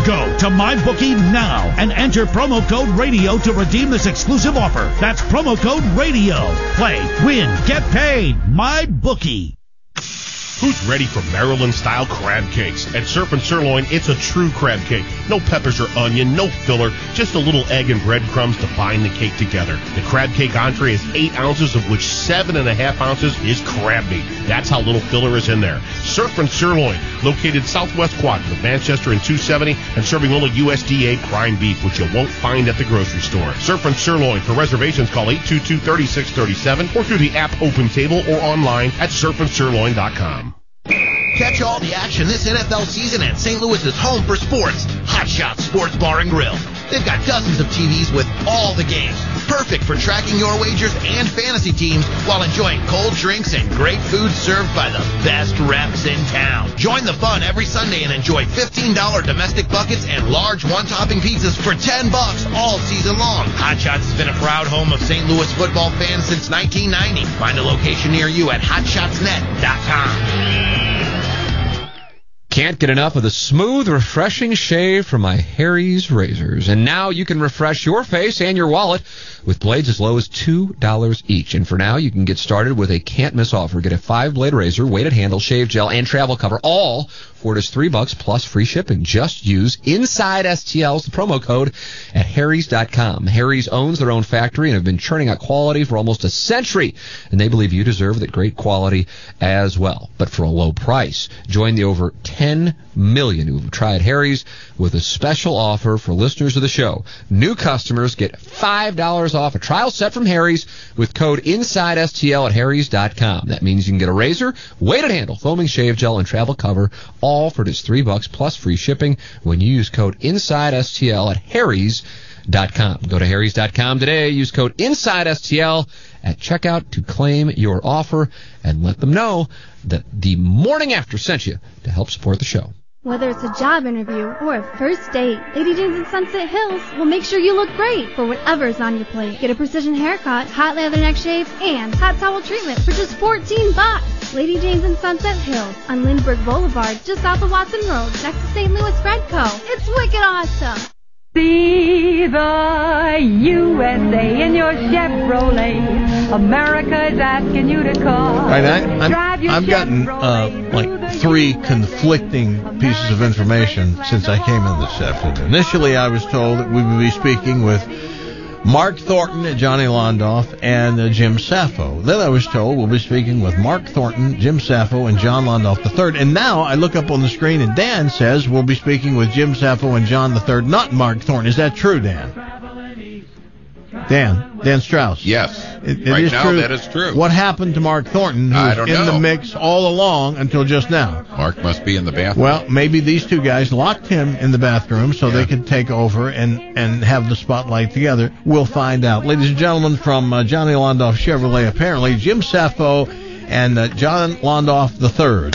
Go to MyBookie now and enter promo code RADIO to redeem this exclusive offer. That's promo code RADIO. Play, win, get paid. MyBookie. Who's ready for Maryland-style crab cakes? At Surf and Sirloin, it's a true crab cake. No peppers or onion, no filler, just a little egg and breadcrumbs to bind the cake together. The crab cake entree is 8 ounces, of which 7.5 ounces is crab meat. That's how little filler is in there. Surf and Sirloin, located southwest quadrant of Manchester and 270, and serving only USDA prime beef, which you won't find at the grocery store. Surf and Sirloin. For reservations, call 822-3637 or through the app Open Table or online at surfandsirloin.com. Catch all the action this NFL season at St. Louis's home for sports, Hot Shots Sports Bar and Grill. They've got dozens of TVs with all the games, perfect for tracking your wagers and fantasy teams while enjoying cold drinks and great food served by the best refs in town. Join the fun every Sunday and enjoy $15 domestic buckets and large one-topping pizzas for $10 all season long. Hot Shots has been a proud home of St. Louis football fans since 1990. Find a location near you at hotshotsnet.com. Can't get enough of the smooth, refreshing shave from my Harry's razors. And now you can refresh your face and your wallet with blades as low as $2 each. And for now, you can get started with a can't-miss offer. Get a 5-blade razor, weighted handle, shave gel, and travel cover, all for just $3 plus free shipping. Just use Inside STL's the promo code at Harry's.com. Harry's owns their own factory and have been churning out quality for almost a century. And they believe you deserve that great quality as well, but for a low price. Join the over 10 million who have tried Harry's with a special offer for listeners of the show. New customers get $5 off a trial set from Harry's with code INSIDESTL at Harry's.com. That means you can get a razor, weighted handle, foaming shave gel, and travel cover, all for just $3 plus free shipping when you use code INSIDESTL at Harry's.com. Go to Harry's.com today. Use code INSIDESTL at checkout to claim your offer and let them know that the morning after sent you to help support the show. Whether it's a job interview or a first date, Lady Jane's in Sunset Hills will make sure you look great for whatever's on your plate. Get a precision haircut, hot leather neck shave, and hot towel treatment for just $14. Lady Jane's in Sunset Hills on Lindbergh Boulevard, just south of Watson Road, next to St. Louis Fredco. It's wicked awesome. See the USA in your Chevrolet. America is asking you to call. Right, I've gotten like 3 conflicting pieces of information since I came in this afternoon. Initially, I was told that we would be speaking with Mark Thornton, Johnny Londoff, and Jim Sappho. Then I was told we'll be speaking with Mark Thornton, Jim Sappho, and John Londoff III. And now I look up on the screen and Dan says we'll be speaking with Jim Sappho and John III, not Mark Thornton. Is that true, Dan? Dan Strauss. Yes. It right is now, true. that is true. What happened to Mark Thornton, who was in the mix all along until just now? Mark must be in the bathroom. Well, maybe these two guys locked him in the bathroom so they could take over and have the spotlight together. We'll find out. Ladies and gentlemen, from Johnny Londoff Chevrolet, apparently, Jim Sappho and John Londoff III.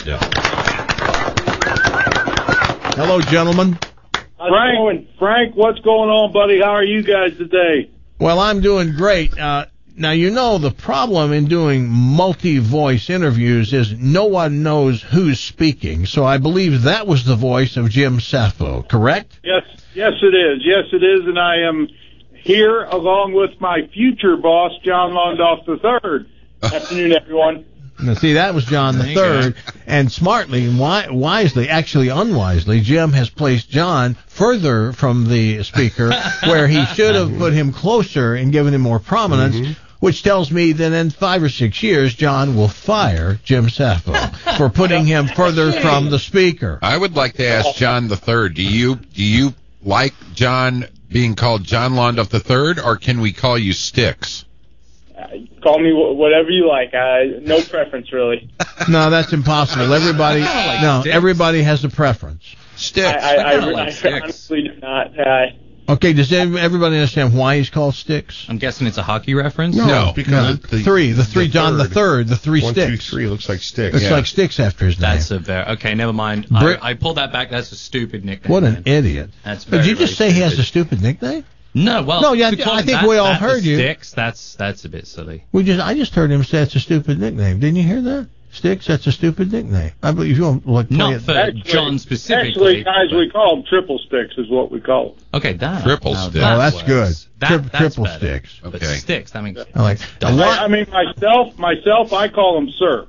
Hello, gentlemen. Frank, what's going on, buddy? How are you guys today? Well, I'm doing great. Now, you know, the problem in doing multi-voice interviews is no one knows who's speaking, so I believe that was the voice of Jim Sappho, correct? Yes, it is. Yes, it is, and I am here along with my future boss, John Londoff III. Afternoon, everyone. Now, see, that was John the Third, and smartly and wisely, actually unwisely, Jim has placed John further from the speaker, where he should have put him closer and given him more prominence, which tells me that in 5 or 6 years, John will fire Jim Sappho for putting him further from the speaker. I would like to ask John the Third, do you like John being called John Londoff III, or can we call you Sticks? Call me whatever you like. No preference, really. No, that's impossible. Everybody has a preference. Sticks. I honestly do not. Okay, does everybody understand why he's called Sticks? I'm guessing it's a hockey reference? No, because the three John the Third, the 3 Sticks. 1, 2, 3 looks like Sticks. It's like Sticks after his name. That's okay, never mind. I pulled that back. That's a stupid nickname. What an idiot. That's Did you just say he has a stupid nickname? No, well, no, yeah, I think we all heard you. Sticks, that's a bit silly. I just heard him say it's a stupid nickname. Didn't you hear that? Sticks? That's a stupid nickname. I believe you don't like Not for John specifically. Actually, guys, we call them triple sticks is what we call them. Okay, that. Triple sticks. Oh, that's good. That's Triple better. sticks. But Okay. sticks, that makes I like. I mean, myself, I call them sir.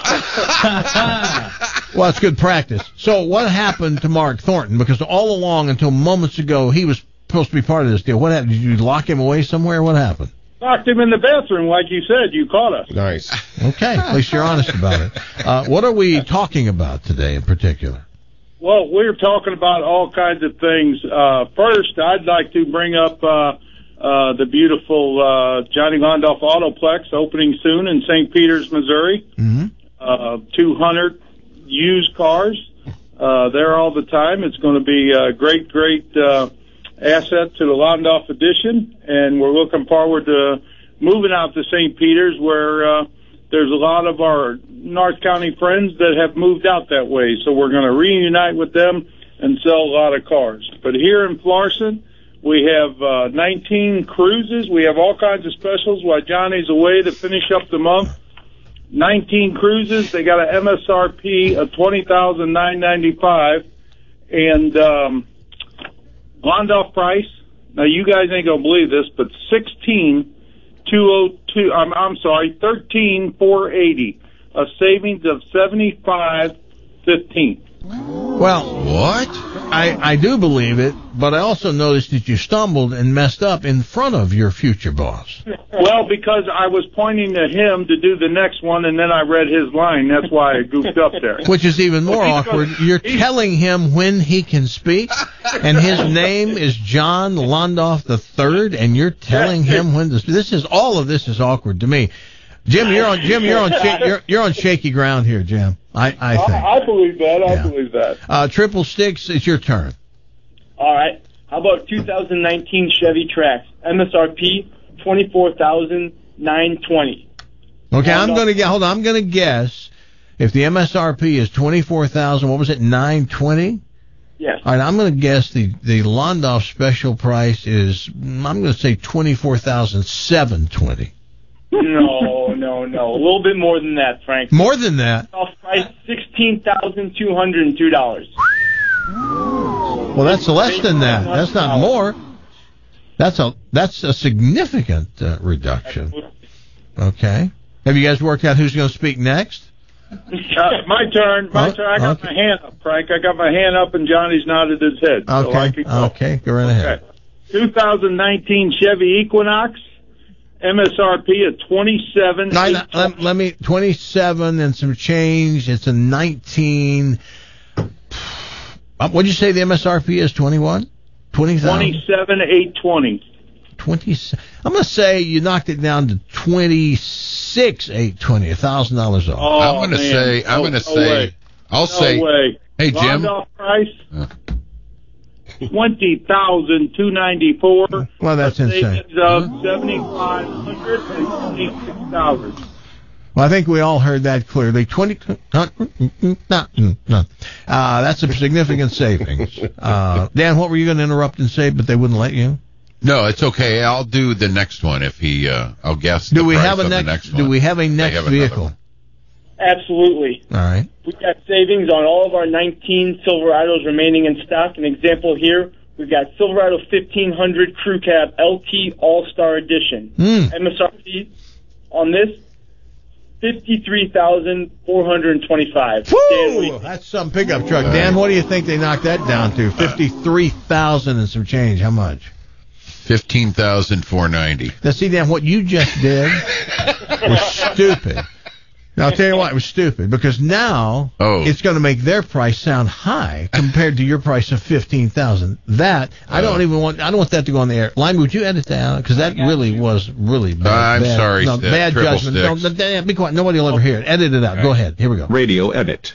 Well, it's good practice. So what happened to Mark Thornton? Because all along, until moments ago, he was supposed to be part of this deal. What happened? Did you lock him away somewhere? What happened? Locked him in the bathroom, like you said. You caught us. Nice. Okay, at least you're honest about it. What are we talking about today in particular? Well, we're talking about all kinds of things. First, I'd like to bring up the beautiful Johnny Londoff Autoplex opening soon in St. Peters, Missouri. Mm-hmm. 200 used cars there all the time. It's going to be a great asset to the Londoff edition, and we're looking forward to moving out to St. Peters, where there's a lot of our North County friends that have moved out that way. So we're going to reunite with them and sell a lot of cars. But here in Florissant, we have 19 cruises. We have all kinds of specials while Johnny's away to finish up the month. 19 cruises. They got an MSRP of $20,995, and Londoff price. Now you guys ain't gonna believe this, but $13,480, a savings of $75.15. Well, What? I do believe it, but I also noticed that you stumbled and messed up in front of your future boss. Well, because I was pointing to him to do the next one, and then I read his line. That's why I goofed up there. Which is even more awkward. You're telling him when he can speak, and his name is John Londoff III, and you're telling him when to speak. All of this is awkward to me. Jim, you're on shaky ground here, Jim. I think. I believe that. I believe that. Triple Sticks, it's your turn. All right. How about 2019 Chevy Trax, MSRP $24,920. Okay, I'm gonna guess if the MSRP is $24,000. What was it? $920. Yes. All right, I'm gonna guess the Londoff special price is I'm gonna say $24,720. No. A little bit more than that, Frank. More than that? Off price $16,202. Well, that's less than that. That's not more. That's a significant reduction. Okay. Have you guys worked out who's going to speak next? My turn. I got my hand up, Frank. I got my hand up, and Johnny's nodded his head. Okay. Okay. Go right ahead. 2019 Chevy Equinox. MSRP at $27,820. Let me 27 and some change. It's a 19. What'd you say the MSRP is? 21? 20,000? $27,820. 27. I'm gonna say you knocked it down to $26,820. $1,000 off. Oh, I'm gonna say. I'll say. Way. Hey, Jim. Londoff price. $20,294. Well, that's insane. Of $7,526. Well, I think we all heard that clearly. That's a significant savings. Dan, what were you going to interrupt and say, but they wouldn't let you? No, it's okay. I'll do the next one if he. I'll guess. Do the we price have a of the next? one. Do we have a next vehicle? Absolutely. All right. We've got savings on all of our 19 Silverados remaining in stock. An example here, we've got Silverado 1500 Crew Cab LT All-Star Edition. MSRP on this, $53,425. Woo! That's some pickup truck. Dan, what do you think they knocked that down to? $53,000 and some change. How much? $15,490. Now, see, Dan, what you just did was stupid. Now, I'll tell you what, it was stupid, because now it's going to make their price sound high compared to your price of $15,000. I don't want that to go on the air. Line, would you edit that out? Because that was really bad. I'm sorry. No, bad judgment. Don't, be quiet. Nobody will ever hear it. Edit it out. Go ahead. Here we go. Radio edit.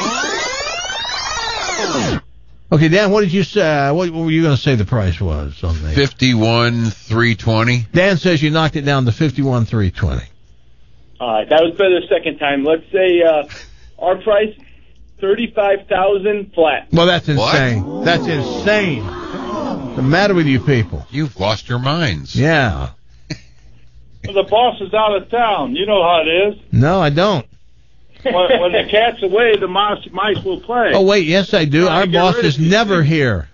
Okay, Dan, what did you say? What were you going to say the price was on the $51,320. Dan says you knocked it down to $51,320. All right, that was better the second time. Let's say our price, $35,000 flat. Well, that's insane. What? That's insane. What's the matter with you people? You've lost your minds. Yeah. Well, the boss is out of town. You know how it is. No, I don't. When the cat's away, the mice will play. Oh, wait, yes, I do. Our boss is never here.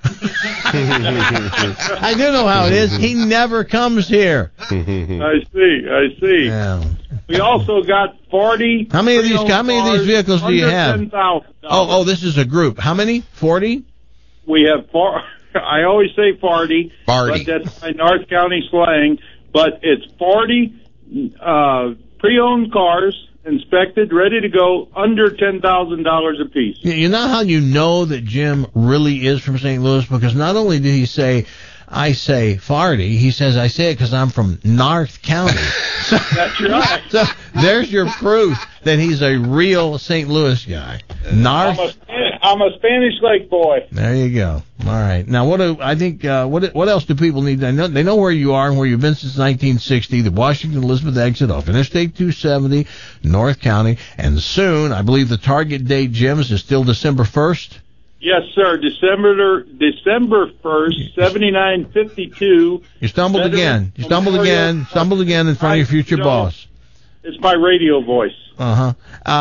I do know how it is. He never comes here. I see. Yeah. We also got 40. How many of these vehicles do you have? $10,000. Oh, this is a group. How many? 40? We have I always say 40. But that's my North County slang. But it's 40 pre-owned cars, inspected, ready to go, under $10,000 apiece. You know how you know that Jim really is from St. Louis? Because not only did he say, I say farty, he says, I say it because I'm from North County. That's right. So there's your proof that he's a real St. Louis guy. I'm a Spanish Lake boy. There you go. All right. Now, what else do people need to know? They know where you are and where you've been since 1960, the Washington Elizabeth exit off Interstate 270, North County, and soon, I believe the target date, Jim's, is still December 1st? Yes, sir. December 1st, 7952. You stumbled again. You stumbled again in front of your future boss. It's my radio voice. So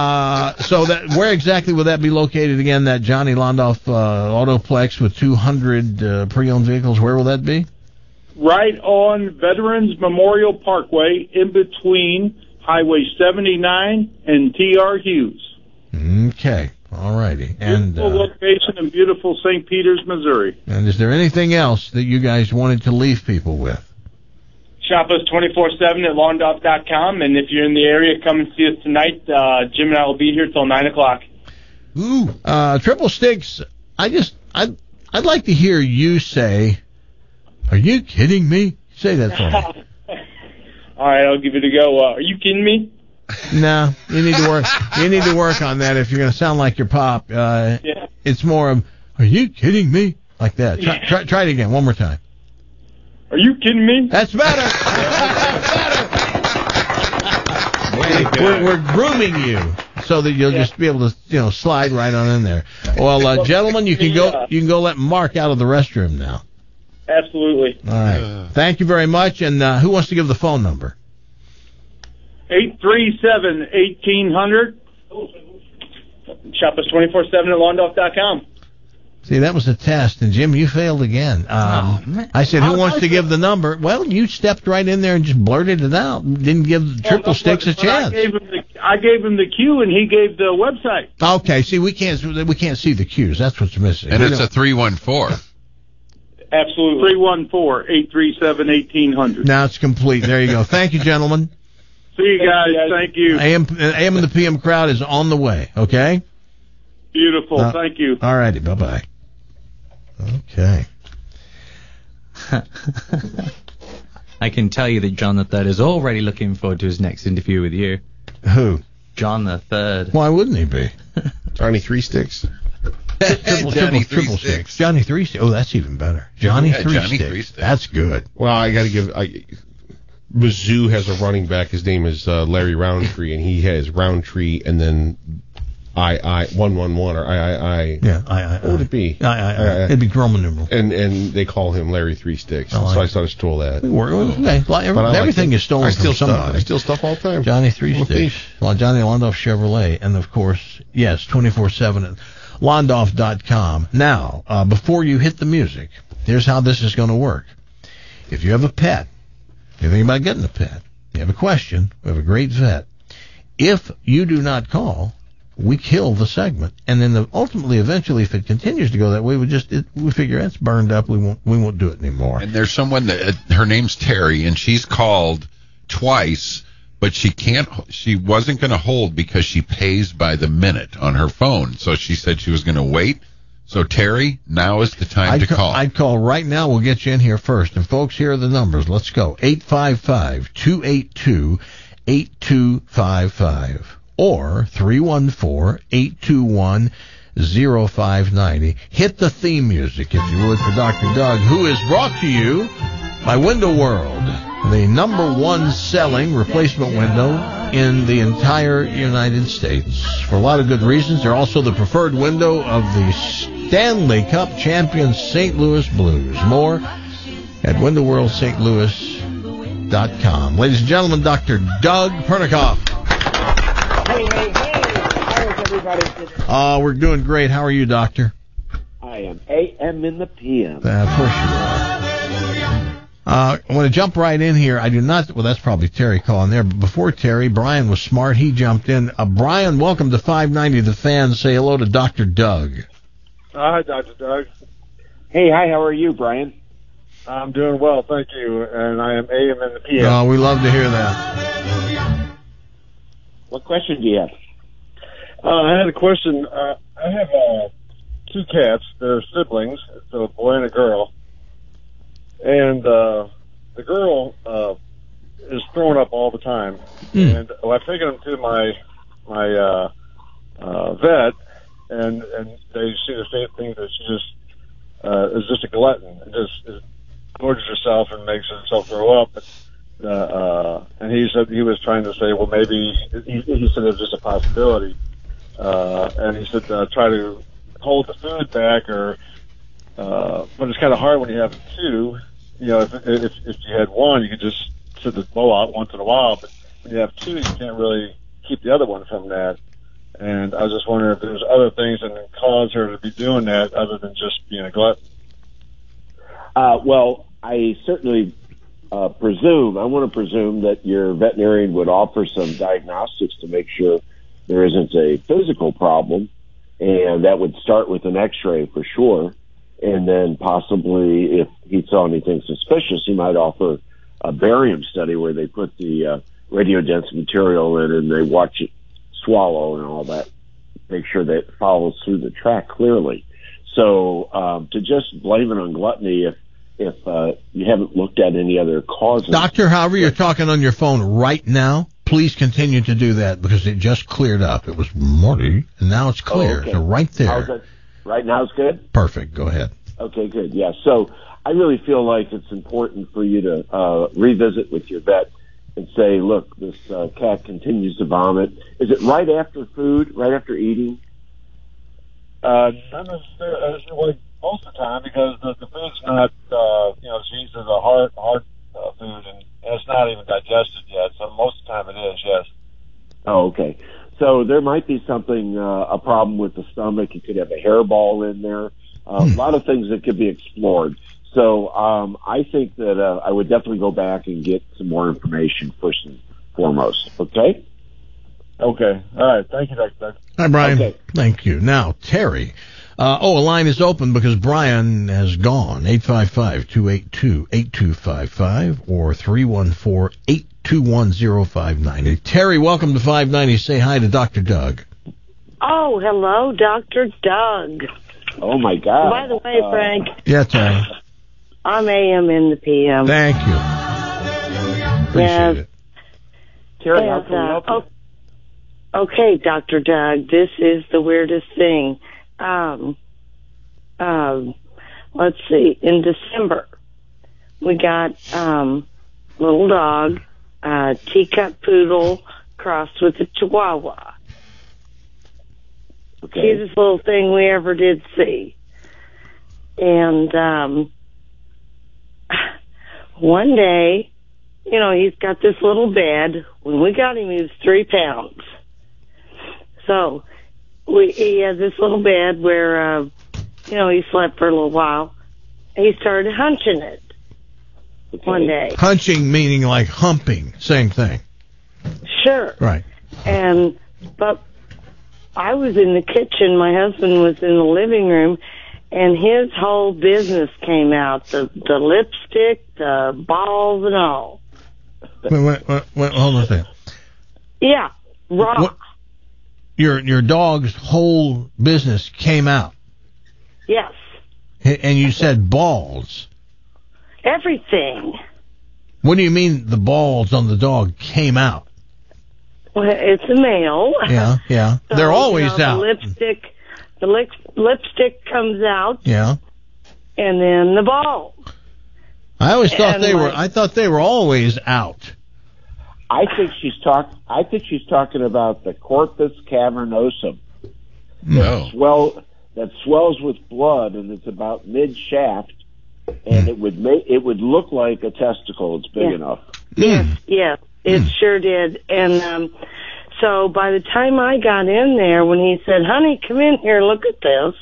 where exactly will that be located again, that Johnny Londoff Autoplex with 200 pre-owned vehicles? Where will that be? Right on Veterans Memorial Parkway, in between Highway 79 and T.R. Hughes. Okay. All righty. And beautiful location in beautiful St. Peters, Missouri. And is there anything else that you guys wanted to leave people with? Shop us 24/7 at Londoff.com, and if you're in the area, come and see us tonight. Jim and I will be here till 9 o'clock. Ooh. Triple Sticks, I'd like to hear you say, are you kidding me? Say that for me. All right, I'll give it a go. Are you kidding me? No, you need to work. You need to work on that if you're going to sound like your pop. Yeah. It's more of, are you kidding me? Like that. Try it again, one more time. Are you kidding me? That's better. We're grooming you so that you'll just be able to, slide right on in there. Well, gentlemen, you can go let Mark out of the restroom now. Absolutely. All right. Thank you very much. And who wants to give the phone number? 837-1800. Shop us 24/7 at Londoff.com. See, that was a test, and Jim, you failed again. I said, who wants to give the number? Well, you stepped right in there and just blurted it out. Didn't give Triple Sticks a chance. I gave him the cue, and he gave the website. Okay, see, we can't see the cues. That's what's missing. And it's a 314. Absolutely. 314-837-1800. Now it's complete. There you go. Thank you, gentlemen. See you guys. Thank you. AM and the PM crowd is on the way, okay? Beautiful. Thank you. All righty. Bye-bye. Okay. I can tell you that John the Third is already looking forward to his next interview with you. Who? John the Third. Why wouldn't he be? Johnny Three Sticks. Triple Sticks. Johnny Three Sticks. Oh, that's even better. Johnny Three Sticks. That's good. Well, I got to give. Mizzou has a running back. His name is Larry Roundtree, and he has Roundtree, and then 111 or I. Yeah, What would it be? It'd be Roman numeral. And they call him Larry Three Sticks. So I sort of stole that. Everything is stolen from somebody. I steal stuff all the time. Johnny Three Sticks. Johnny Londoff Chevrolet, and of course, yes, 24/7 at Londoff.com. Now, before you hit the music, here's how this is going to work. If you have a pet, you're thinking about getting a pet, you have a question, we have a great vet. If you do not call, we kill the segment, and then ultimately, eventually, if it continues to go that way, we figure it's burned up. We won't do it anymore. And there's someone that her name's Terry, and she's called twice, but she wasn't going to hold because she pays by the minute on her phone. So she said she was going to wait. So Terry, now is the time to call. I'd call right now. We'll get you in here first. And folks, here are the numbers. Let's go. 855-282-8255 or 314-821-0590. Hit the theme music, if you would, for Dr. Doug, who is brought to you by Window World, the #1 selling replacement window in the entire United States. For a lot of good reasons. They're also the preferred window of the Stanley Cup champion St. Louis Blues. More at windowworldstlouis.com. Ladies and gentlemen, Dr. Doug Pernikoff. Hey. everybody today? We're doing great. How are you, Doctor? I am AM in the PM. Of course you are. I want to jump right in here. I do not. Well, that's probably Terry calling there. But before Terry, Brian was smart. He jumped in. Brian, welcome to 590 The Fan. Say hello to Dr. Doug. Hi, Dr. Doug. Hey, hi. How are you, Brian? I'm doing well, thank you. And I am AM in the PM. Oh, we love to hear that. What question do you have? I had a question. I have two cats. They're siblings. It's a boy and a girl. And the girl is throwing up all the time. And I've taken them to my vet, and they see the same thing, that she just is just a glutton. And just gorges herself and makes herself throw up. And he said he was trying to say, well, maybe he said it was just a possibility. And he said try to hold the food back, but it's kind of hard when you have two. You know, if you had one, you could just sit the bowl out once in a while. But when you have two, you can't really keep the other one from that. And I was just wondering if there's other things that would cause her to be doing that other than just being a glutton. Well, I certainly I want to presume that your veterinarian would offer some diagnostics to make sure there isn't a physical problem, and that would start with an x-ray for sure. And then possibly if he saw anything suspicious, he might offer a barium study where they put the radiodense material in and they watch it swallow and all that, make sure that it follows through the tract clearly. So to just blame it on gluttony if you haven't looked at any other causes. Doctor, however, you're talking on your phone right now, please continue to do that because it just cleared up. It was Morty, and now it's clear. Oh, okay. So right there. How's it? Right now it's good? Perfect. Go ahead. Okay, good. Yeah. So I really feel like it's important for you to revisit with your vet and say, look, this cat continues to vomit. Is it right after food, right after eating? Not necessarily, most of the time, because the food's not, she eats as a hard food, and it's not even digested yet. So most of the time it is, yes. Oh, okay. So there might be something, a problem with the stomach. You could have a hairball in there. A lot of things that could be explored. So I think that I would definitely go back and get some more information first and foremost. Okay? Okay. All right. Thank you, Dr. Hi, Brian. Okay. Thank you. Now, Terry. A line is open because Brian has gone. 855-282-8255 or 314-821-0590. Terry, welcome to 590. Say hi to Dr. Doug. Oh, hello, Dr. Doug. Oh, my God. By the way, Frank. Yeah, Terry. I'm AM in the PM. Thank you. Appreciate it. Terry, how can we help you? Okay, Dr. Doug, this is the weirdest thing. Let's see, in December, we got, little dog, teacup poodle crossed with a chihuahua. Okay. Cutest little thing we ever did see. And, one day, he's got this little bed. When we got him, he was 3 pounds. So, he had this little bed where, he slept for a little while. He started hunching it one day. Hunching meaning like humping. Same thing. Sure. Right. But I was in the kitchen. My husband was in the living room, and his whole business came out. The lipstick, the balls, and all. Wait, hold on a second. Yeah, raw. What? Your dog's whole business came out. Yes. And you said balls. Everything. What do you mean the balls on the dog came out? Well, it's a male. Yeah. So, they're always out. The lipstick comes out. Yeah. And then the ball. I always thought I thought they were always out. I think she's talking about the corpus cavernosum. No. That swells with blood, and it's about mid shaft, and it would look like a testicle. It's big enough. Yes, it sure did. And So by the time I got in there, when he said, "Honey, come in here, look at this,"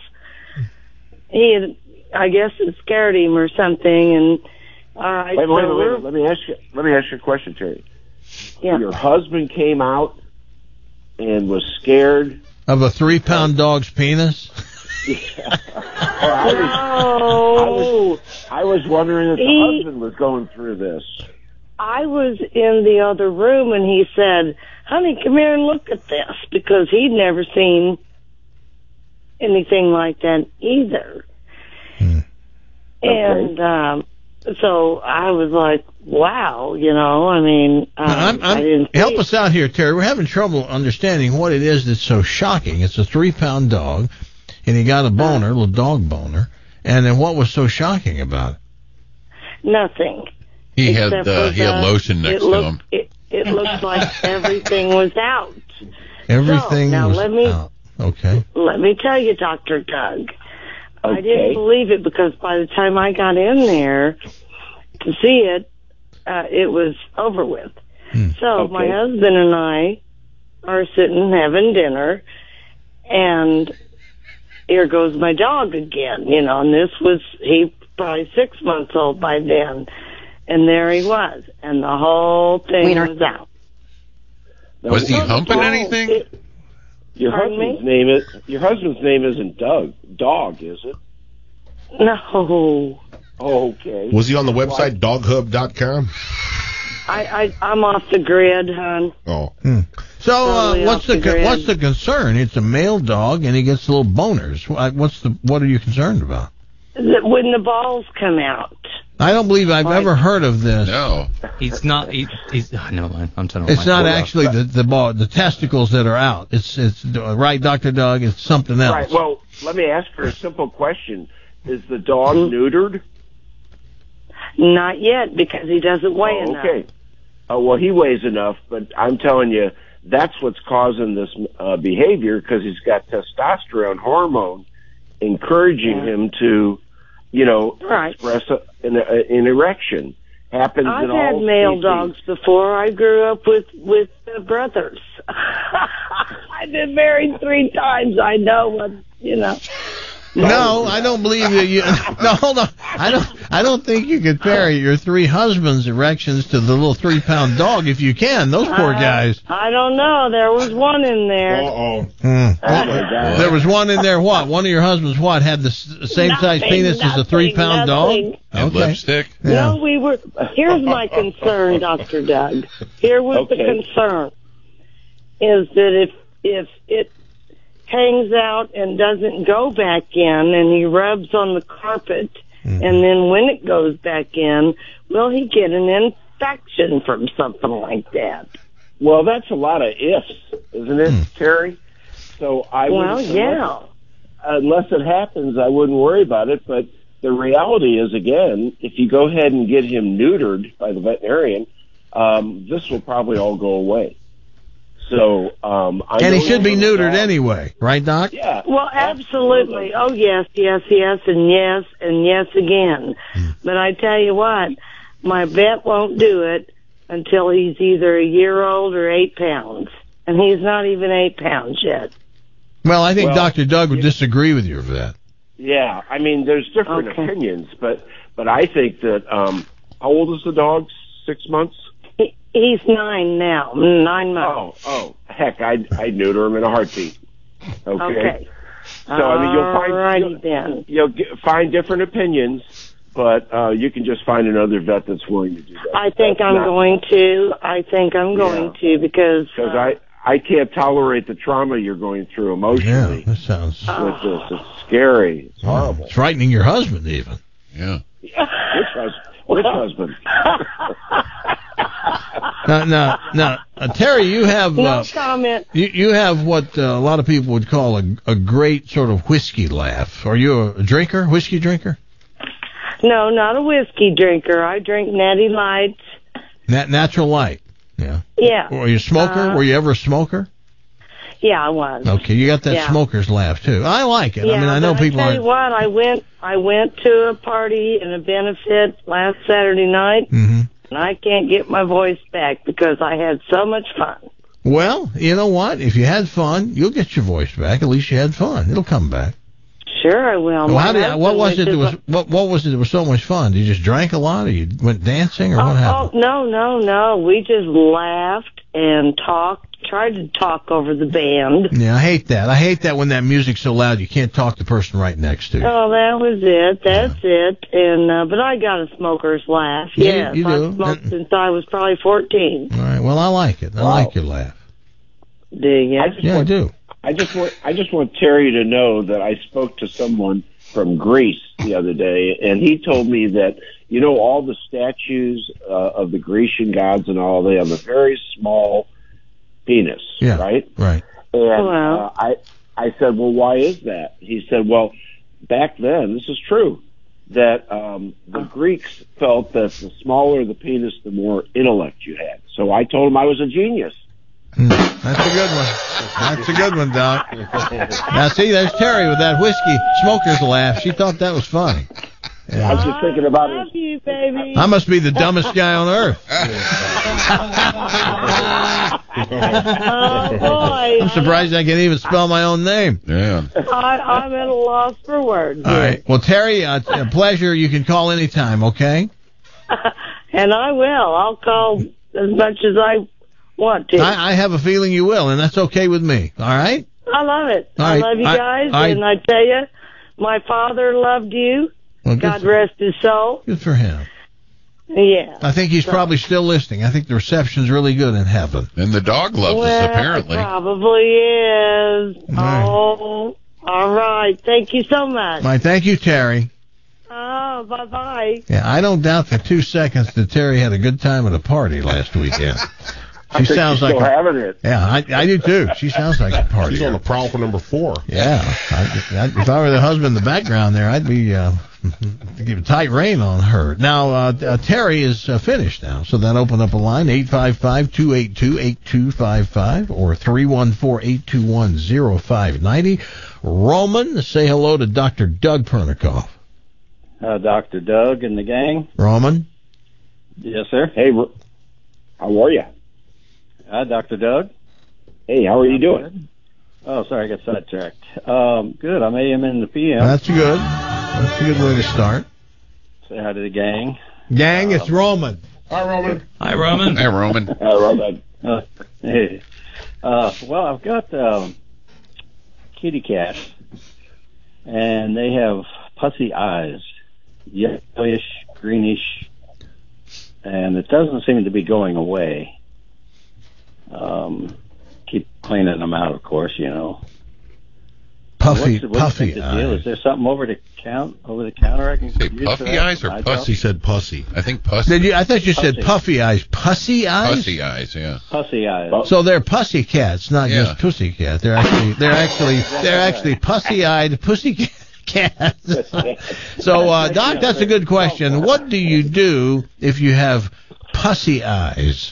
I guess it scared him or something. And all right, wait. Let me ask you a question, Terry. Yeah. Your husband came out and was scared of a 3-pound dog's penis. I was wondering if the husband was going through this. I was in the other room, and he said, "Honey, come here and look at this," because he'd never seen anything like that either. And so I was like, wow, I mean, I didn't help us out here, Terry. We're having trouble understanding what it is that's so shocking. It's a 3-pound dog, and he got a boner, a little dog boner. And then what was so shocking about it? Nothing. He had lotion next to him. It looked like everything was out. Everything was out. Okay. Let me tell you, Dr. Doug. I didn't believe it because by the time I got in there to see it, it was over with. So my husband and I are sitting having dinner, and here goes my dog again, and he probably 6 months old by then, and there he was, and the whole thing was out. Was he humping anything? Your husband's name isn't Dog, is it? No. Okay. Was he on the website doghub.com? I'm off the grid, hon. Oh. So Totally what's the concern? It's a male dog and he gets little boners. What are you concerned about? When the balls come out. I don't believe I've ever heard of this. No. He's not. He's never mind. I'm telling you. It's not actually the testicles that are out. It's right, Dr. Doug. It's something else. Right. Well, let me ask her a simple question: is the dog neutered? Not yet, because he doesn't weigh enough. Okay. Well, he weighs enough, but I'm telling you, that's what's causing this behavior, because he's got testosterone hormone encouraging him to, express an erection. Happens I've in all had male species. dogs before. I grew up with brothers. I've been married 3 times. I know what. No, I don't believe you. No, hold on. I don't think you could compare your 3 husbands' erections to the little 3-pound dog if you can. Those poor guys. I don't know. There was one in there. Uh-oh. There was one in there. What? One of your husbands had the same size penis as a 3-pound dog? And lipstick? Yeah. No, here's my concern, Dr. Doug. Here was the concern, is that if it hangs out and doesn't go back in, and he rubs on the carpet, and then when it goes back in, will he get an infection from something like that? Well, that's a lot of ifs, isn't it, Terry? So unless it happens, I wouldn't worry about it. But the reality is, again, if you go ahead and get him neutered by the veterinarian, this will probably all go away. So, and he should be neutered anyway, right, Doc? Yeah. Well, absolutely. Oh, yes, and yes again. But I tell you what, my vet won't do it until he's either a year old or 8 pounds. And he's not even 8 pounds yet. Well, I think Dr. Doug would disagree with you for that. Yeah, I mean, there's different opinions, but I think that, how old is the dog? 6 months? He's 9 now, 9 months. Oh, heck, I'd neuter him in a heartbeat. Okay. So, I mean, you'll find different opinions, but you can just find another vet that's willing to do that. I think I'm going to because I can't tolerate the trauma you're going through emotionally. Yeah, that sounds with this. It's scary. It's horrible. It's frightening your husband even. Yeah. Which husband? Now, Terry, you have no comment. You have what a lot of people would call a great sort of whiskey laugh. Are you a drinker, whiskey drinker? No, not a whiskey drinker. I drink Natty Lights. Natural light. Yeah. Yeah. Were you a smoker? Were you ever a smoker? Yeah, I was. Okay, you got that smoker's laugh too. I like it. Yeah, I mean, I know people aren't. I tell you what, I went to a party and a benefit last Saturday night, and I can't get my voice back because I had so much fun. Well, you know what? If you had fun, you'll get your voice back. At least you had fun. It'll come back. Sure, I will. Well, what was it that was so much fun? Did you just drank a lot, or you went dancing, or what happened? Oh, no. We just laughed and tried to talk over the band. Yeah, I hate that. I hate that when that music's so loud you can't talk to the person right next to you. Oh, that was it. That's it. And but I got a smoker's laugh. Yeah, yes, you do. I smoked since I was probably 14. All right. Well, I like it. I like your laugh. Do you? I do. I just want Terry to know that I spoke to someone from Greece the other day, and he told me that, you know, all the statues of the Grecian gods and all, they have a very small penis, right? Right. And I said, well, why is that? He said, well, back then, this is true, that the Greeks felt that the smaller the penis, the more intellect you had. So I told him I was a genius. That's a good one. That's a good one, Doc. Now, see, there's Terry with that whiskey smoker's laugh. She thought that was funny. Yeah. I was just thinking about love you, baby. I must be the dumbest guy on earth. Oh, boy. I'm surprised I can even spell my own name. Yeah. I'm at a loss for words. All right. Well, Terry, a pleasure. You can call anytime, okay? And I will. I'll call as much as I want to. I have a feeling you will, and that's okay with me. All right? I love it. All I right. love you guys, and I tell you, my father loved you. Well, God rest his soul. Good for him. Yeah. I think he's probably still listening. I think the reception's really good in heaven. And the dog loves us, apparently. It probably is. Oh, all right. Thank you so much. Thank you, Terry. Oh, bye-bye. Yeah, I don't doubt for 2 seconds that Terry had a good time at a party last weekend. She sounds like having it. Yeah, I do too. She sounds like a party. She's on the prowl for number 4. Yeah, if I were the husband in the background there, I'd be give a tight rein on her. Now Terry is finished now, so that opened up a line 855-282-8255 or 314-821-0590. Roman, say hello to Dr. Doug Pernikoff. Dr. Doug and the gang. Roman. Yes, sir. Hey, how are you? Dr. Doug. Hey, how are you doing? Oh, sorry, I got sidetracked. Good. I'm AM and the PM. That's good. That's a good way to start. Say hi to the gang. Gang, it's Roman. Hi, Roman. Hi, Roman. Hi, Roman. Hi, Roman. Hey. Well, I've got kitty cats, and they have pussy eyes, yellowish, greenish, and it doesn't seem to be going away. Keep cleaning them out, of course, you know. Puffy What's the deal? eyes. Is there something over the counter I can Say use puffy for that? eyes or pussy? He said pussy. I think pussy. I thought you said puffy eyes. Pussy eyes? Pussy eyes, yeah. Pussy eyes. So they're pussy cats, not just pussy cats. They're actually pussy-eyed pussy cats. So, Doc, that's a good question. What do you do if you have pussy eyes?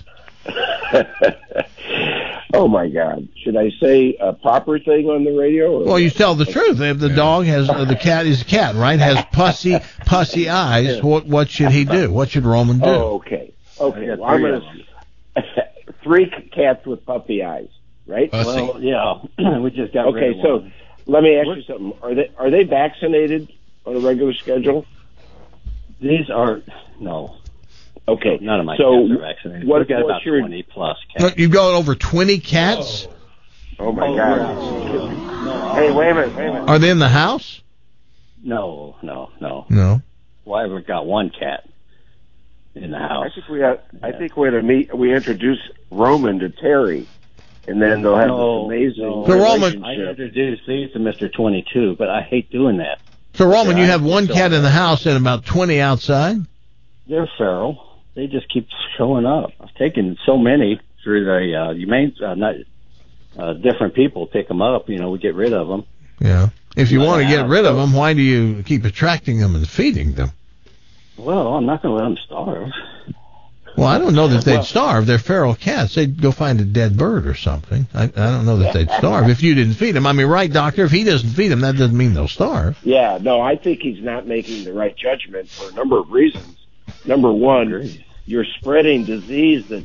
Oh my God! Should I say a proper thing on the radio? Well, you tell the truth. If the dog has the cat is a cat, right? Has pussy eyes. What should he do? What should Roman do? Oh, okay. Well, I'm gonna 3 cats with puppy eyes, right? Pussy. Well, yeah, we just got rid of so one. let me ask you something. Are they vaccinated on a regular schedule? These are no. Okay. None of my so cats are vaccinated. We've got about 20 plus cats. You've got over 20 cats? Oh my God. Hey, wait a minute. Are they in the house? No. No. Well, I've got one cat in the house. I think we introduce Roman to Terry, and then they'll have this amazing relationship. I introduced these to Mr. 22, but I hate doing that. So, Roman, you have one cat in the house and about 20 outside? They're feral. They just keep showing up. I've taken so many through the different people pick them up. You know, we get rid of them. Yeah. If you want to get rid of them, why do you keep attracting them and feeding them? Well, I'm not going to let them starve. Well, I don't know that they'd starve. They're feral cats. They'd go find a dead bird or something. I don't know that they'd starve if you didn't feed them. I mean, right, Doctor? If he doesn't feed them, that doesn't mean they'll starve. Yeah, no, I think he's not making the right judgment for a number of reasons. Number one, you're spreading disease that just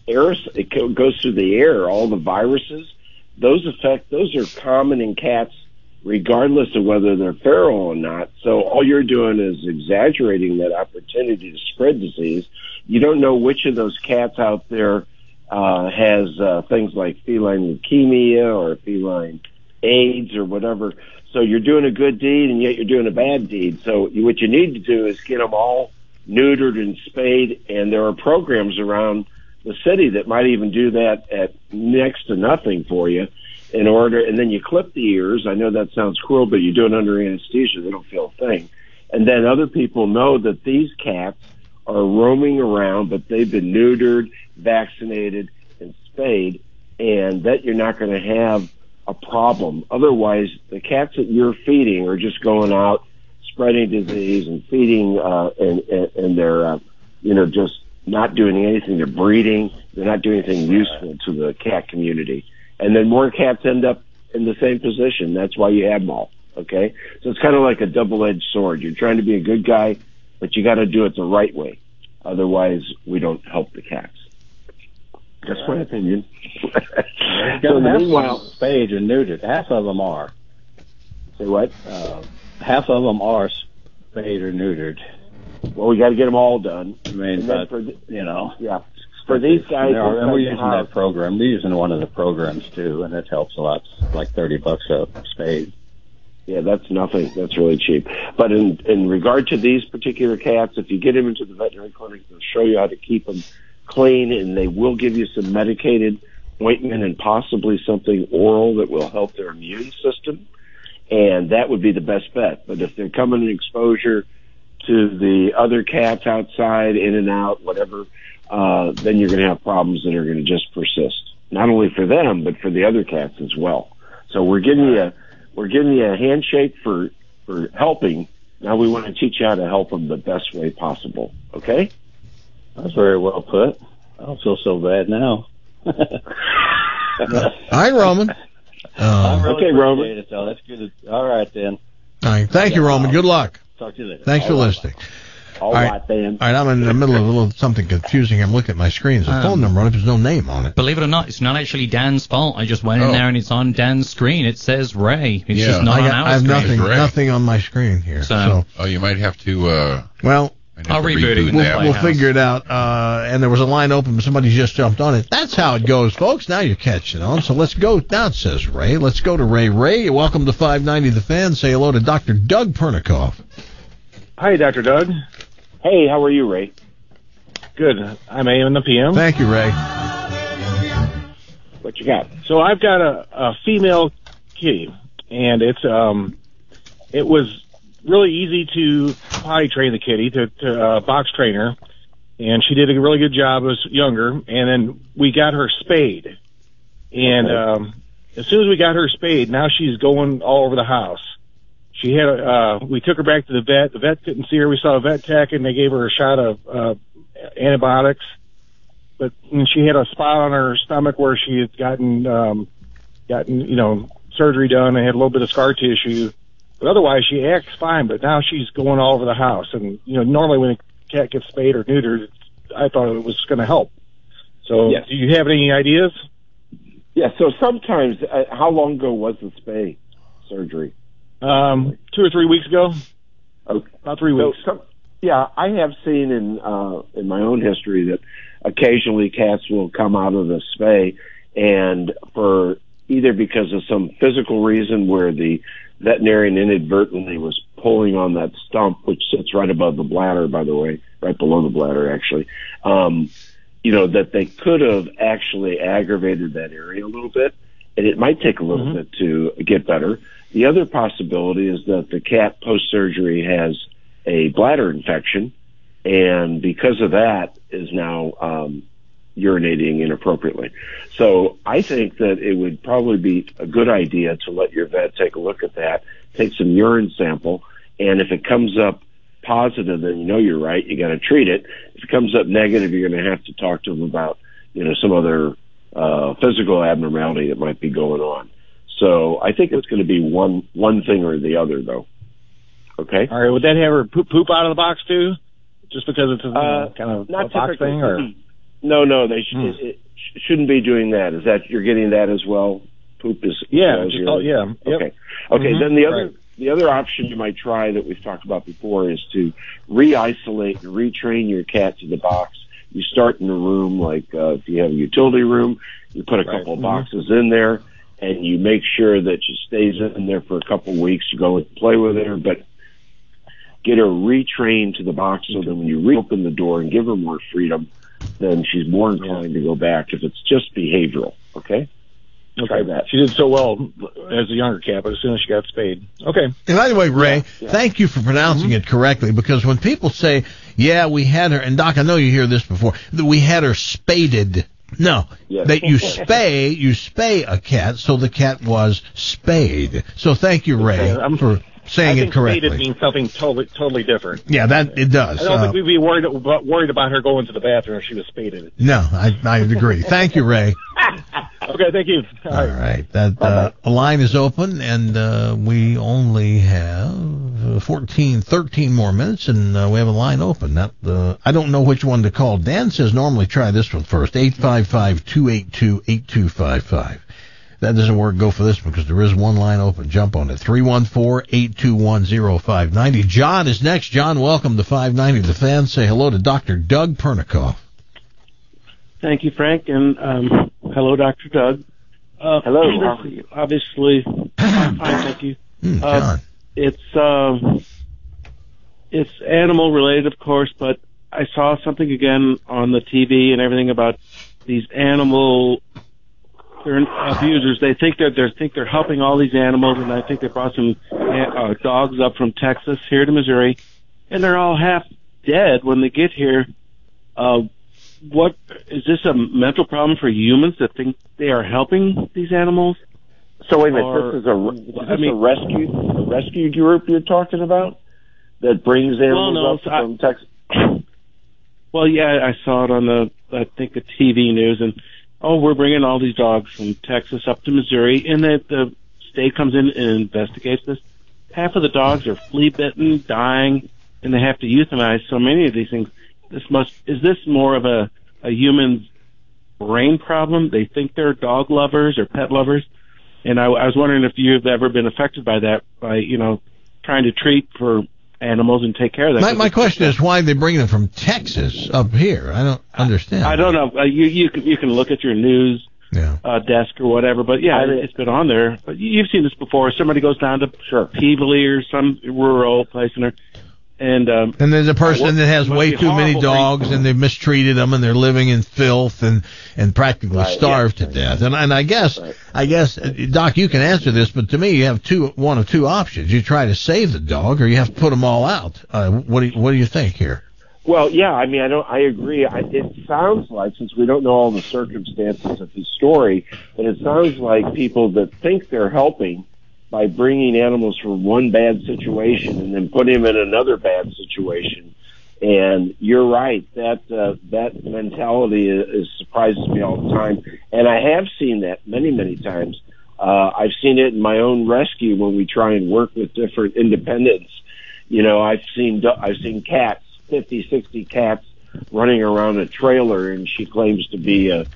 it goes through the air. All the viruses, those are common in cats, regardless of whether they're feral or not. So all you're doing is exaggerating that opportunity to spread disease. You don't know which of those cats out there has things like feline leukemia or feline AIDS or whatever. So you're doing a good deed, and yet you're doing a bad deed. So what you need to do is get them all neutered and spayed, and there are programs around the city that might even do that at next to nothing for you and then you clip the ears. I know that sounds cruel, but you do it under anesthesia. They don't feel a thing. And then other people know that these cats are roaming around, but they've been neutered, vaccinated, and spayed, and that you're not going to have a problem. Otherwise, the cats that you're feeding are just going out, spreading disease and feeding, and they're, just not doing anything. They're breeding. They're not doing anything useful to the cat community. And then more cats end up in the same position. That's why you have them all. Okay? So it's kind of like a double-edged sword. You're trying to be a good guy, but you got to do it the right way. Otherwise, we don't help the cats. That's my opinion. So meanwhile, spayed and neutered. Half of them are. Say what? Half of them are spayed or neutered. Well, we got to get them all done. I mean, but, yeah. For these guys, and we're using that program. We're using one of the programs too, and it helps a lot. It's like $30 a spade. Yeah, that's nothing. That's really cheap. But in regard to these particular cats, if you get them into the veterinary clinic, they'll show you how to keep them clean, and they will give you some medicated ointment and possibly something oral that will help their immune system. And that would be the best bet. But if they're coming in exposure to the other cats outside, in and out, whatever, then you're going to have problems that are going to just persist. Not only for them, but for the other cats as well. So we're giving you a handshake for helping. Now we want to teach you how to help them the best way possible. Okay? That's very well put. I don't feel so bad now. Hi, Roman. Okay, Roman. It, so that's good. All right, then. All right. Thank you, Roman. Good luck. Talk to you later. Thanks for listening. All right, then. All right, I'm in the middle of a little something confusing. I'm looking at my screen. There's a phone number on it. There's no name on it. Believe it or not, it's not actually Dan's fault. I just went in there and it's on Dan's screen. It says Ray. It's just not on our I have screen. nothing on my screen here. So you might have to. I'll reboot it. We'll figure it out. And there was a line open, but somebody just jumped on it. That's how it goes, folks. Now you're catching on. So let's go. Now it says Ray. Let's go to Ray. Ray, welcome to 590 The Fan. Say hello to Dr. Doug Pernikoff. Hi, Dr. Doug. Hey, how are you, Ray? Good. I'm AM in the PM. Thank you, Ray. What you got? So I've got a female kitty, and it was really easy to potty train the kitty, to box train her, and she did a really good job. As younger, and then we got her spayed, and as soon as we got her spayed, now she's going all over the house. She had we took her back to the vet. The vet couldn't see her. We saw a vet tech, and they gave her a shot of antibiotics. But she had a spot on her stomach where she had gotten surgery done and had a little bit of scar tissue. But otherwise, she acts fine. But now she's going all over the house. And normally when a cat gets spayed or neutered, I thought it was going to help. So, yes. Do you have any ideas? Yeah. So sometimes, how long ago was the spay surgery? 2 or 3 weeks ago. Okay. About 3 weeks. I have seen in my own history that occasionally cats will come out of the spay, and for either because of some physical reason where the veterinarian inadvertently was pulling on that stump, which sits right above the bladder, by the way, right below the bladder, actually, that they could have actually aggravated that area a little bit, and it might take a little bit to get better. The other possibility is that the cat post-surgery has a bladder infection, and because of that is now urinating inappropriately. So I think that it would probably be a good idea to let your vet take a look at that, take some urine sample, and if it comes up positive, then you're right, you got to treat it. If it comes up negative, you're going to have to talk to them about some other physical abnormality that might be going on. So I think it's going to be one thing or the other, though. Okay. All right. Would that have her poop out of the box too? Just because it's kind of not a box thing, or? No. They should. shouldn't be doing that. Is that you're getting that as well? Poop is yeah, Yep. Okay. Okay. Then the other option you might try that we've talked about before is to re-isolate and retrain your cat to the box. You start in a room like if you have a utility room, you put a couple of boxes in there, and you make sure that she stays in there for a couple of weeks. You go and play with her, but get her retrained to the box so that when you reopen the door and give her more freedom, then she's more inclined to go back if it's just behavioral. Okay? Try that. She did so well as a younger cat, but as soon as she got spayed. Okay. And by the way, Ray, thank you for pronouncing it correctly, because when people say, yeah, we had her, and Doc, I know you hear this before, that we had her spaded. No, that you spay a cat, so the cat was spayed. So thank you, Ray, for saying it correctly. Spaded means something totally different. Yeah, that it does. I don't think we'd be worried about her going to the bathroom if she was spaded. No, I agree. Thank you, Ray. Okay, thank you. All right. That line is open, and we only have 13 more minutes, and we have a line open. I don't know which one to call. Dan says normally try this one first, 855-282-8255. That doesn't work. Go for this one because there is one line open. Jump on it. 314-821-0590. John is next. John, welcome to 590 The Fan. Say hello to Dr. Doug Pernikoff. Thank you, Frank, and hello, Dr. Doug. Hello. Obviously, fine, thank you. John. It's animal related, of course, but I saw something again on the TV and everything about these animal abusers. They think they're helping all these animals, and I think they brought some dogs up from Texas here to Missouri, and they're all half dead when they get here. What is this a mental problem for humans that think they are helping these animals? So wait a minute, this is a rescue group you're talking about that brings animals up from Texas? Well, yeah, I saw it on the TV news, and we're bringing all these dogs from Texas up to Missouri, and the state comes in and investigates this. Half of the dogs are flea bitten, dying, and they have to euthanize so many of these things. Is this more of a human brain problem? They think they're dog lovers or pet lovers, and I was wondering if you've ever been affected by that, by trying to treat for animals and take care of them. My question is why they bring them from Texas up here. I don't understand. I don't know. You can look at your news desk or whatever, but it's been on there. But you've seen this before. Somebody goes down to Peebly or some rural place, and there's a person that has way too many dogs, and they've mistreated them, and they're living in filth and practically starved to death. And I guess Doc, you can answer this, but to me, you have one of two options: you try to save the dog, or you have to put them all out. What do you think here? Well, yeah, I mean, I agree. It sounds like, since we don't know all the circumstances of his story, but it sounds like people that think they're helping by bringing animals from one bad situation and then put him in another bad situation. And you're right, that mentality surprises me all the time. And I have seen that many times. I've seen it in my own rescue when we try and work with different independents. I've seen cats, 50, 60 cats running around a trailer, and she claims to be in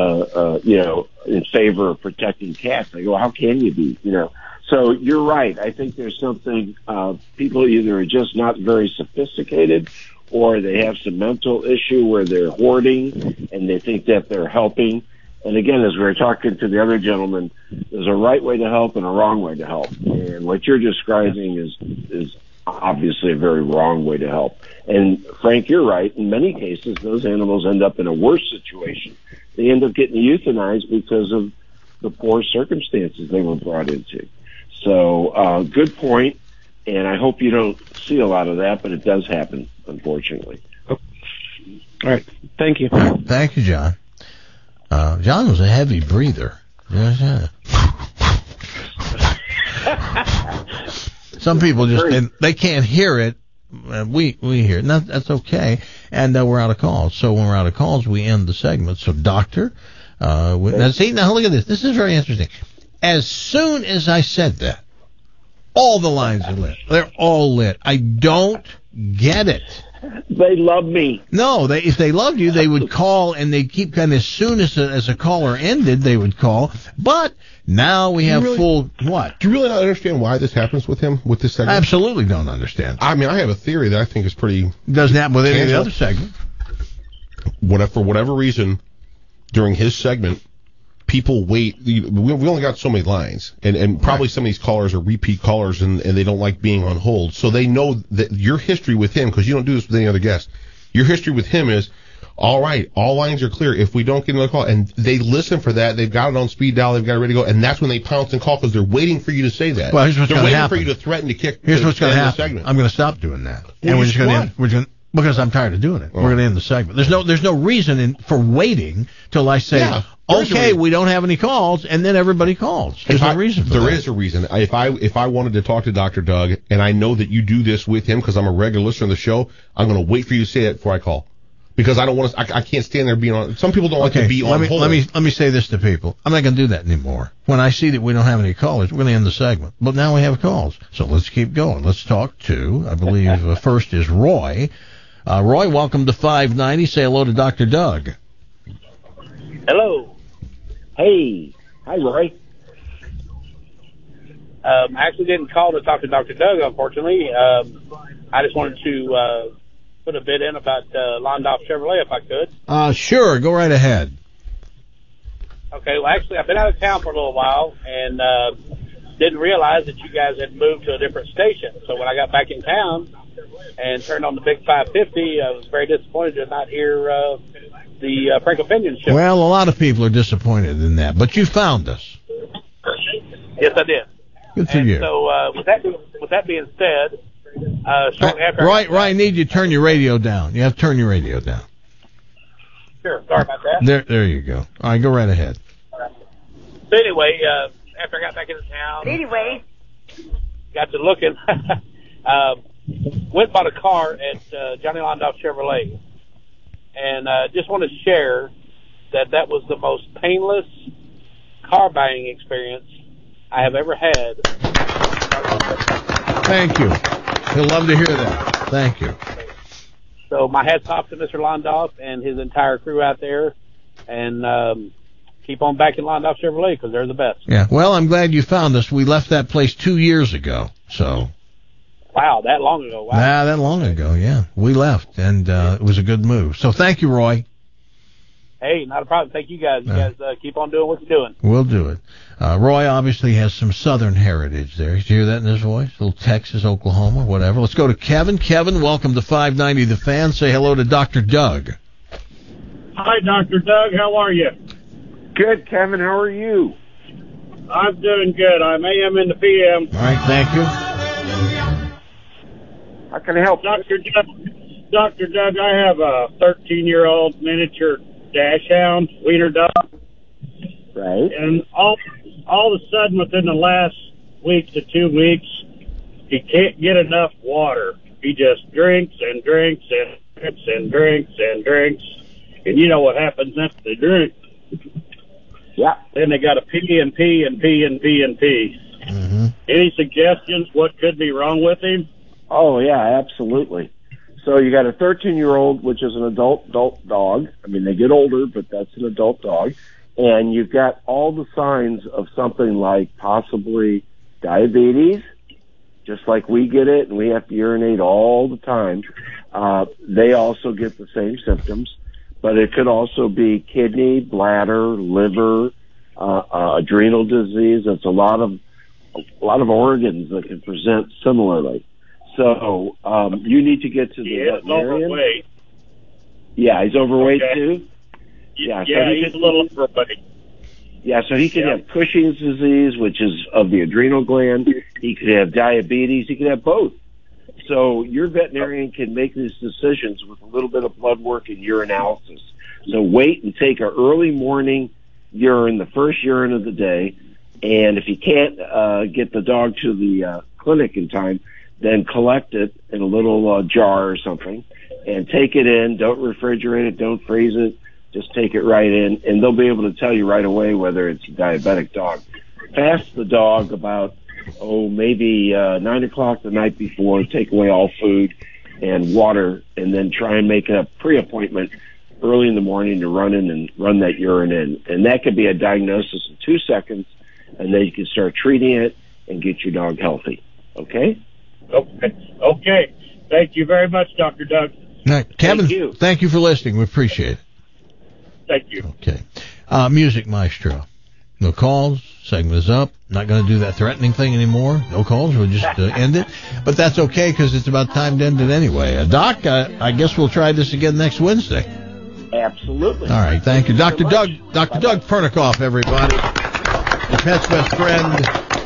favor of protecting cats. I go, how can you be? So you're right. I think there's something, people either are just not very sophisticated, or they have some mental issue where they're hoarding and they think that they're helping. And again, as we were talking to the other gentleman, there's a right way to help and a wrong way to help. And what you're describing is obviously a very wrong way to help. And Frank, you're right. In many cases, those animals end up in a worse situation. They end up getting euthanized because of the poor circumstances they were brought into. So, good point, and I hope you don't see a lot of that, but it does happen, unfortunately. All right. Thank you. Thank you, John. John was a heavy breather. Some people they can't hear it. We hear it. That's okay. And we're out of calls. So when we're out of calls, we end the segment. So, Doctor, now look at this. This is very interesting. As soon as I said that, all the lines are lit. They're all lit. I don't get it. They love me. No, if they loved you, they would call, and they'd keep kind of as soon as a caller ended, they would call. But now we have what? Do you really not understand why this happens with him, with this segment? I absolutely don't understand. I mean, I have a theory that I think is pretty... Doesn't happen with any of the other segments. For whatever reason, during his segment, people wait. We only got so many lines, and probably some of these callers are repeat callers, and they don't like being on hold. So they know that your history with him, because you don't do this with any other guest, your history with him is, all right, all lines are clear. If we don't get another call, and they listen for that, they've got it on speed dial, they've got it ready to go, and that's when they pounce and call because they're waiting for you to say that. Well, here's what's going to happen. They're waiting for you to threaten to kick. Here's what's going to happen. Segment. I'm going to stop doing that, and we're just going to because I'm tired of doing it. We're going to end the segment. There's no reason for waiting till I say, okay, we don't have any calls, and then everybody calls. There's no reason for that. There is a reason. If I wanted to talk to Dr. Doug, and I know that you do this with him because I'm a regular listener of the show, I'm going to wait for you to say it before I call. Because I don't want to. I can't stand there being on. Some people don't like to be on hold. Let me say this to people. I'm not going to do that anymore. When I see that we don't have any callers, we're going to end the segment. But now we have calls, so let's keep going. Let's talk to. I believe first is Roy. Roy, welcome to 590. Say hello to Dr. Doug. Hello. Hey. Hi, Roy. I actually didn't call to talk to Dr. Doug, unfortunately. I just wanted to put a bid in about Landau Chevrolet, if I could. Sure. Go right ahead. Okay. Well, actually, I've been out of town for a little while and didn't realize that you guys had moved to a different station. So when I got back in town and turned on the Big 550, I was very disappointed to not hear the Frank Opinion show. Well, a lot of people are disappointed in that, but you found us. Yes, I did. Good for you. So with that being said, shortly after... Right, I need you to turn your radio down. You have to turn your radio down. Sure, sorry about that. There you go. All right, go right ahead. So anyway, after I got back into town... Got to looking... went and bought a car at Johnny Landau Chevrolet, and just want to share that was the most painless car buying experience I have ever had. Thank you. He'll love to hear that. Thank you. So my hat's off to Mr. Landau and his entire crew out there, and keep on backing Landau Chevrolet because they're the best. Yeah. Well, I'm glad you found us. We left that place 2 years ago, so... Wow, that long ago. Wow. Nah, that long ago, yeah. We left, and it was a good move. So thank you, Roy. Hey, not a problem. Thank you guys. You guys keep on doing what you're doing. We'll do it. Roy obviously has some Southern heritage there. Did you hear that in his voice? A little Texas, Oklahoma, whatever. Let's go to Kevin. Kevin, welcome to 590 The Fan. Say hello to Dr. Doug. Hi, Dr. Doug. How are you? Good, Kevin. How are you? I'm doing good. I'm AM in the PM. All right, thank you. How can I help? Dr. Doug, I have a 13-year-old miniature dash hound, wiener dog. Right. And all of a sudden, within the last week to 2 weeks, he can't get enough water. He just drinks and drinks and drinks and drinks and drinks. And you know what happens after they drink. Yeah. Then they got to pee and pee and pee and pee and pee. Mm-hmm. Any suggestions what could be wrong with him? Oh, yeah, absolutely. So you got a 13-year-old, which is an adult dog. I mean, they get older, but that's an adult dog. And you've got all the signs of something like possibly diabetes, just like we get it, and we have to urinate all the time. They also get the same symptoms, but it could also be kidney, bladder, liver, adrenal disease. It's a lot of organs that can present similarly. So you need to get to the veterinarian. Overweight. Yeah, he's overweight too. Yeah, he's a little overweight. Yeah, so he could have Cushing's disease, which is of the adrenal gland. He could have diabetes. He could have both. So your veterinarian can make these decisions with a little bit of blood work and urinalysis. So wait and take an early morning urine, the first urine of the day. And if you can't get the dog to the clinic in time, then collect it in a little jar or something and take it in. Don't refrigerate it. Don't freeze it. Just take it right in, and they'll be able to tell you right away whether it's a diabetic dog. Fast the dog about, maybe 9 o'clock the night before. Take away all food and water, and then try and make a pre-appointment early in the morning to run in and run that urine in. And that could be a diagnosis in 2 seconds, and then you can start treating it and get your dog healthy. Okay? Okay. Thank you very much, Dr. Doug. Now, Kevin, thank you for listening. We appreciate it. Thank you. Okay. Music Maestro. No calls. Segment is up. Not going to do that threatening thing anymore. No calls. We'll just end it. But that's okay because it's about time to end it anyway. Doc, I guess we'll try this again next Wednesday. Absolutely. All right. Thank you. Dr. Doug Pernikoff, everybody. The pet's best friend.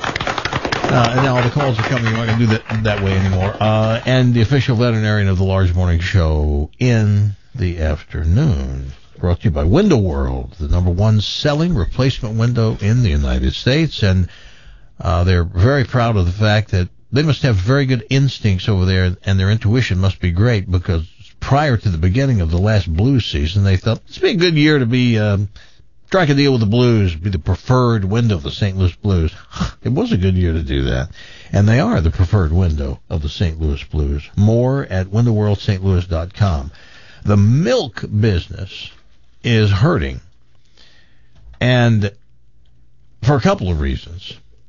And now the calls are coming. We're not going to do that way anymore. And the official veterinarian of the Large Morning Show in the afternoon. Brought to you by Window World, the #1 selling replacement window in the United States. And they're very proud of the fact that they must have very good instincts over there, and their intuition must be great, because prior to the beginning of the last Blues season, they thought this would be a good year to be strike a deal with the Blues, be the preferred window of the St. Louis Blues. It was a good year to do that. And they are the preferred window of the St. Louis Blues. More at windowworldstlouis.com. The milk business is hurting, and for a couple of reasons.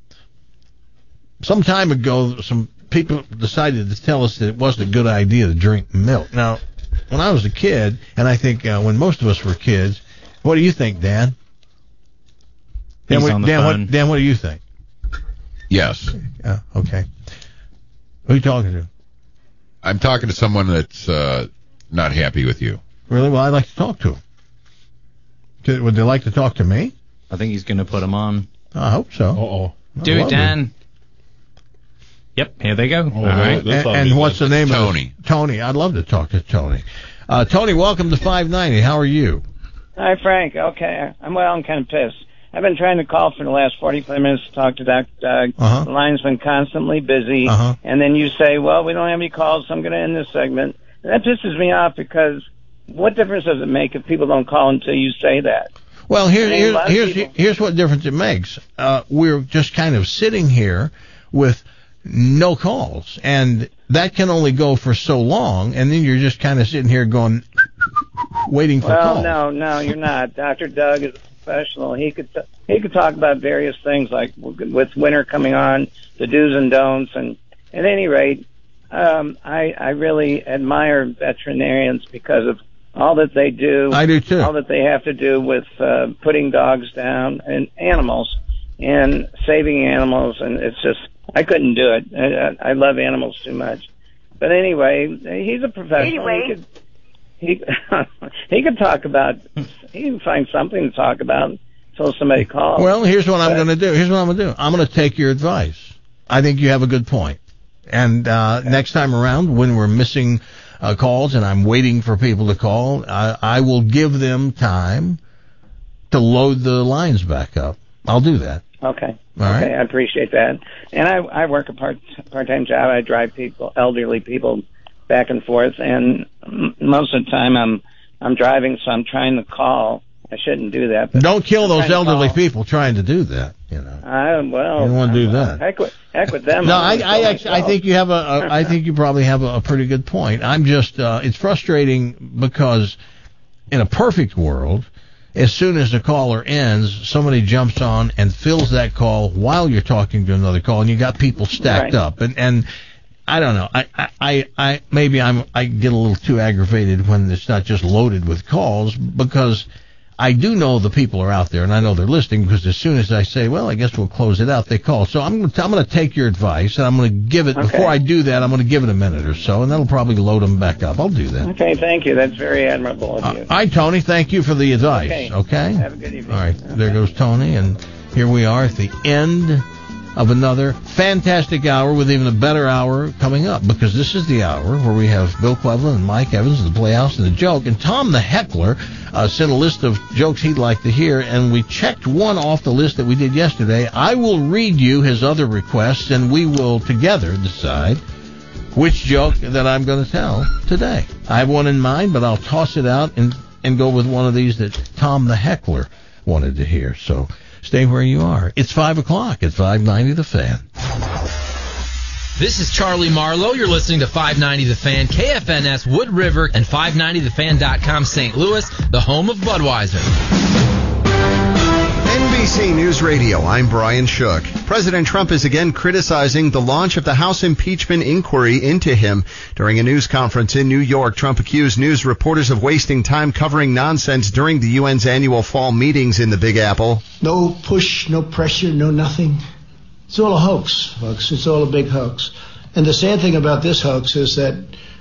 Some time ago, some people decided to tell us that it wasn't a good idea to drink milk. Now, when I was a kid, and I think when most of us were kids, what do you think, Dan? Dan, what do you think? Yes. Okay. Who are you talking to? I'm talking to someone that's not happy with you. Really? Well, I'd like to talk to him. Would they like to talk to me? I think he's going to put him on. I hope so. Uh-oh. Do it, Dan. Yep, here they go. All right. And what's the name Tony. of Tony. I'd love to talk to Tony. Tony, welcome to 590. How are you? Hi, Frank. Okay. I'm kind of pissed. I've been trying to call for the last 45 minutes to talk to Dr. Doug. The line's been constantly busy. And then you say, well, we don't have any calls, so I'm going to end this segment. And that pisses me off, because what difference does it make if people don't call until you say that? Well, here's what difference it makes. We're just kind of sitting here with no calls, and that can only go for so long, and then you're just kind of sitting here going, waiting for calls. Well, no, you're not. Dr. Doug is a professional. He could talk about various things, like with winter coming on, the do's and don'ts, and at any rate, I really admire veterinarians because of all that they do. I do too. All that they have to do with putting dogs down and animals and saving animals, and it's just, I couldn't do it. I love animals too much. But anyway, he's a professional. He could talk about, he can find something to talk about until somebody calls. Well, here's what I'm going to do. I'm going to take your advice. I think you have a good point. And next time around, when we're missing calls and I'm waiting for people to call, I will give them time to load the lines back up. I'll do that. Okay. All right. I appreciate that. And I work a part-time job. I drive elderly people back and forth, and most of the time I'm driving, so I'm trying to call. I shouldn't do that. But don't kill those elderly people trying to do that. You know. You don't want to do that. Heck with them. No, I think you have I think you probably have a pretty good point. I'm just it's frustrating because in a perfect world, as soon as the caller ends, somebody jumps on and fills that call while you're talking to another call, and you got people stacked up. And I don't know. I maybe I get a little too aggravated when it's not just loaded with calls, because I do know the people are out there, and I know they're listening, because as soon as I say, well, I guess we'll close it out, they call. So I'm going to take your advice, and I'm going to give it, before I do that, I'm going to give it a minute or so, and that'll probably load them back up. I'll do that. Okay, thank you. That's very admirable of you. All right, Tony, thank you for the advice. Okay? Have a good evening. All right, there goes Tony, and here we are at the end of another fantastic hour, with even a better hour coming up, because this is the hour where we have Bill Cleveland and Mike Evans, the Playhouse and the Joke, and Tom the Heckler sent a list of jokes he'd like to hear, and we checked one off the list that we did yesterday. I will read you his other requests, and we will together decide which joke that I'm going to tell today. I have one in mind, but I'll toss it out and go with one of these that Tom the Heckler wanted to hear. So stay where you are. It's 5 o'clock at 590 The Fan. This is Charlie Marlowe. You're listening to 590 The Fan, KFNS, Wood River, and 590thefan.com St. Louis, the home of Budweiser. NBC News Radio, I'm Brian Shook. President Trump is again criticizing the launch of the House impeachment inquiry into him. During a news conference in New York, Trump accused news reporters of wasting time covering nonsense during the UN's annual fall meetings in the Big Apple. No push, no pressure, no nothing. It's all a hoax, folks. It's all a big hoax. And the sad thing about this hoax is that